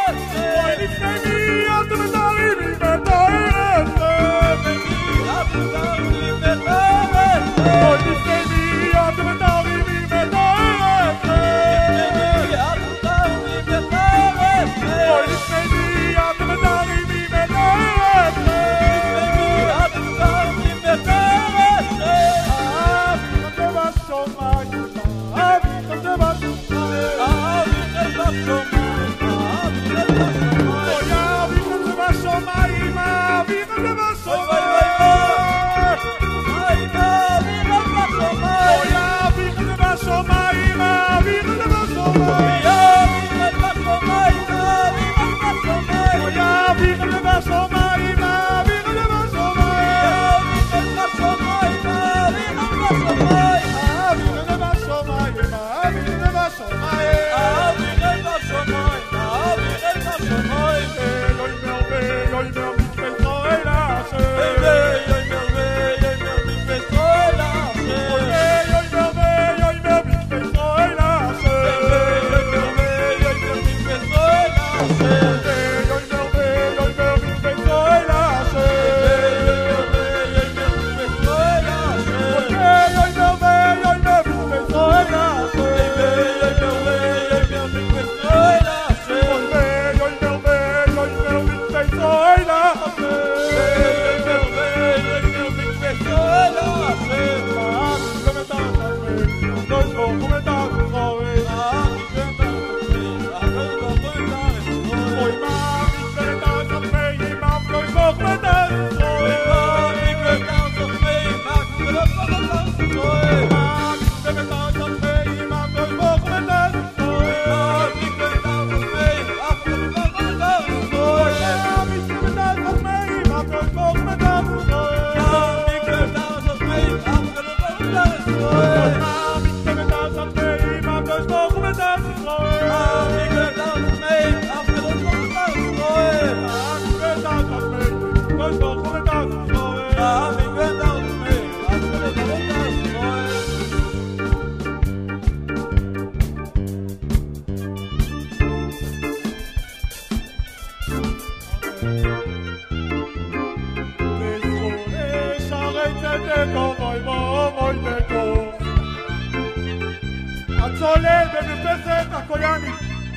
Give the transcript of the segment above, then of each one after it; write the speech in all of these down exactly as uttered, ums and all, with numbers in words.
הצולל במרפסת הקויאנית.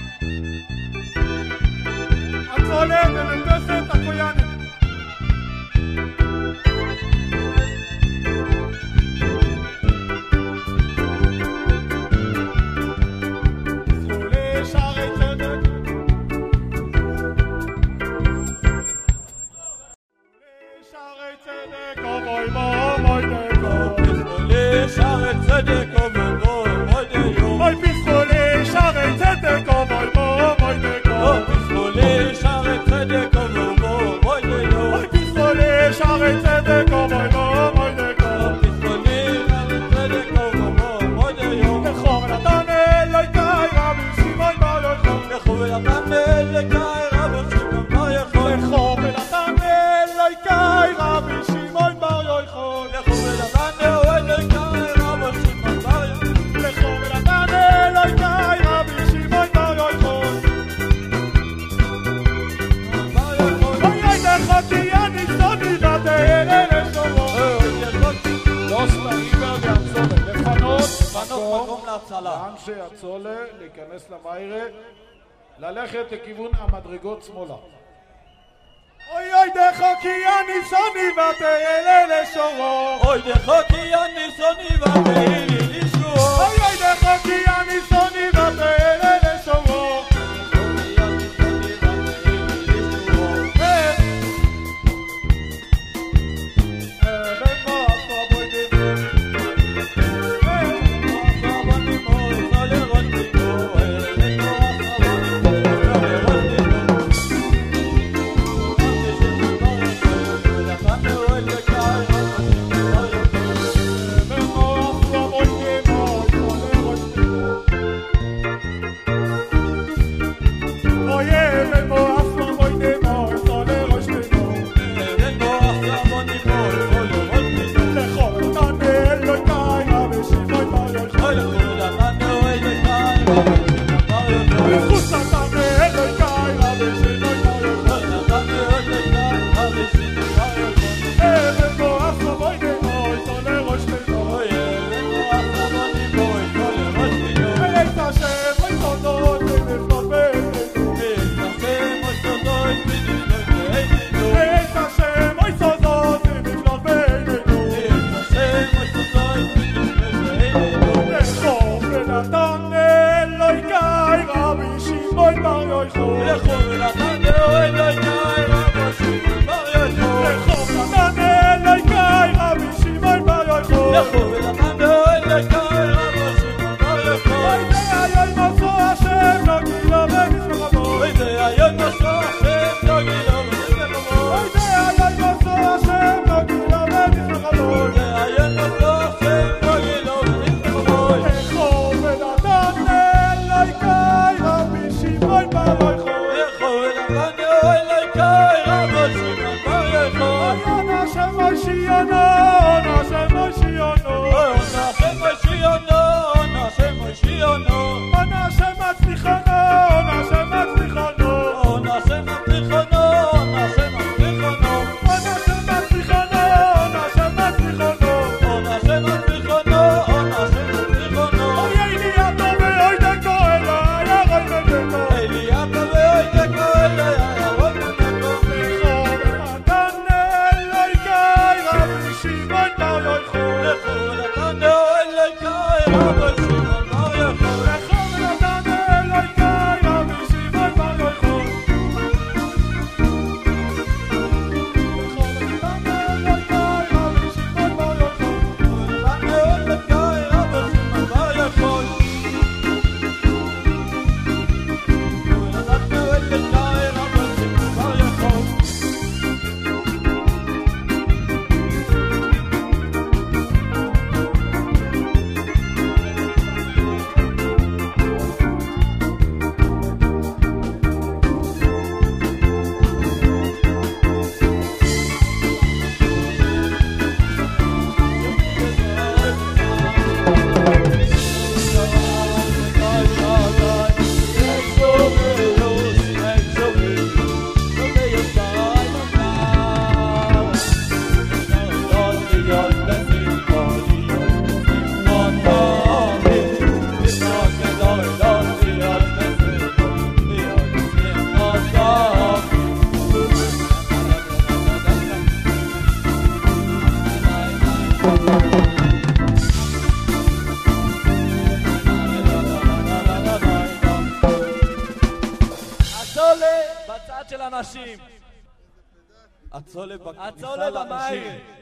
הצולל במרפסת הקויאנית. צולל שערי צדק. צולל שערי צדק אובוי בוי דקו. צולל שערי צדק אובוי בוי דקו. Oi pistole share tzedek ovoy boy deko. Oi pistole share tzedek ovoy boy deko. Oi pistole share tzedek ovoy boy deko. Oi pistole share tzedek ovoy boy deko. Lechom natan elokai Rabbi Shimon bar Yochai. Lechom natan elokai Rabbi Shimon bar Yochai. Lechom natan elokai Rabbi Shimon bar Yochai. Lechom natan elokai Rabbi Shimon bar Yochai. לאנשי הצולה להיכנס למיירה, ללכת לכיוון המדרגות שמאלה. אוי אוי דחוקי אני סוני ותהלה לשורו. אוי דחוקי אני סוני ותהלה לשורו. אוי אוי דחוקי אני סוני ותהלה לשורו. בר יויכו לכו ולתן דאוי לא יקאי רבו שמעון בר יויכו לכו ולתן אלוהי קאי רבי שמעון בר יויכו לכו ולתן דאוי לא יקאי רבו שמעון בר יויכו וזה היום מסו השם לא גילו ונשמחו וזה היום מסו השם לא גילו ונשמחו וזה היום מסו השם לא גילו ונשמחו וזה היום מסו השם לא גילו ונשמחו לכו ולתן אלוהי קאי רבי שמעון בר יויכו לכו ולתן דאוי לא יקאי רבו שמעון בר יויכו עון השם מושיענו עון השם מושיענו עון השם מושיענו עון השם מושיענו עון השם מצליחנו עון השם מצליחנו עון השם מצליחנו עון השם מצליחנו עון השם מצליחנו עון השם מצליחנו עון השם מצליחנו עון השם מצליחנו אוי אליאתו ואוי דקו אליי הרוי בדקו אליאתו ואוי דקו אליי הרוי בדקו לכו ולתן אלוהי קאי רבי שמעון בר יויכו לכו ולתן דאוי לא יקאי רבו שמעון בר יויכו לכו ולתן אלוהי קאי רבי שמעון בר יויכו לכו ולתן אלוהי קאי רבי שמעון בר יויכו ולתן דאוי לא יקאי רבו שמעון בר יויכו ולתן דאוי לא יקאי רבו שמעון בר יויכו הצולה בצד של הנשים. הצולה בכניסה הצולה לאנשים. במאיר.